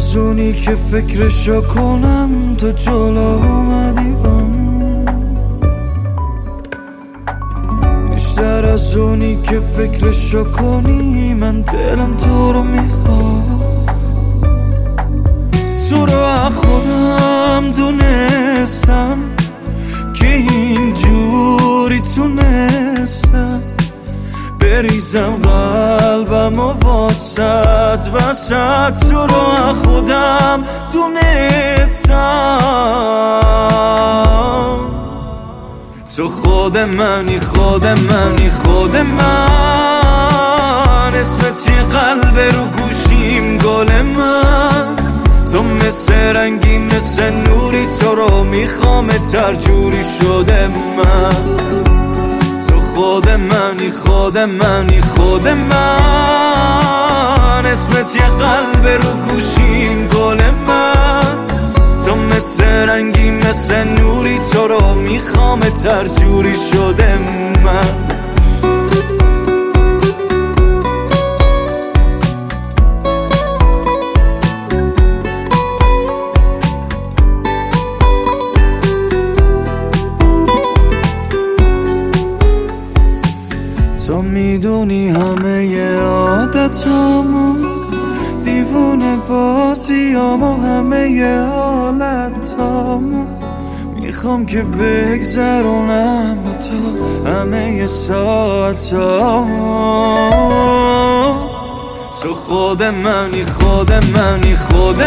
از اونی که فکرشو کنم تو جلو اومدی بیشتر از اونی که فکرشو کنی من دلم تو رو میخواد. تو رو از خودم دونستم که اینجوری تونستم بریزم قلبم و واسط وسط. تو رو از خودم دونستم تو خود منی خود منی خود من. اسمت یه قلب رو گوشیم گل من. تو مثل رنگی مثل نوری تو رو میخوام ترجوری شده من. تو خود منی خود منی خود من. اسمت یه قلب رو گوشیم گل من. تو مثل رنگی مثل نوری تو رو میخوام ترجوری شده من. تو میدونی همه عادتامو دیوونه بازیامو همه حالتامو میخوام که بگذرونم با تو همه ساعتامو. تو خود منی خود منی خود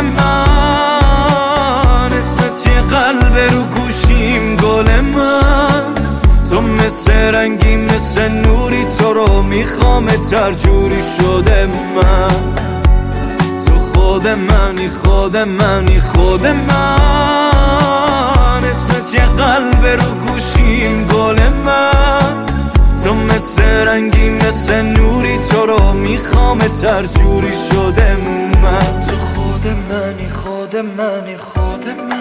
من. اسمت یه قلب رو گوشیم گل من. تو مثل رنگی مثل نوری تو رو میخوام ترجوری شده من. تو خود منی خود منی خود من. اسمت یه قلب رو گوشیم گل من. تو مثل رنگی مثل نوری تو رو میخوام ترجوری شده من. تو خود منی خود منی خود من.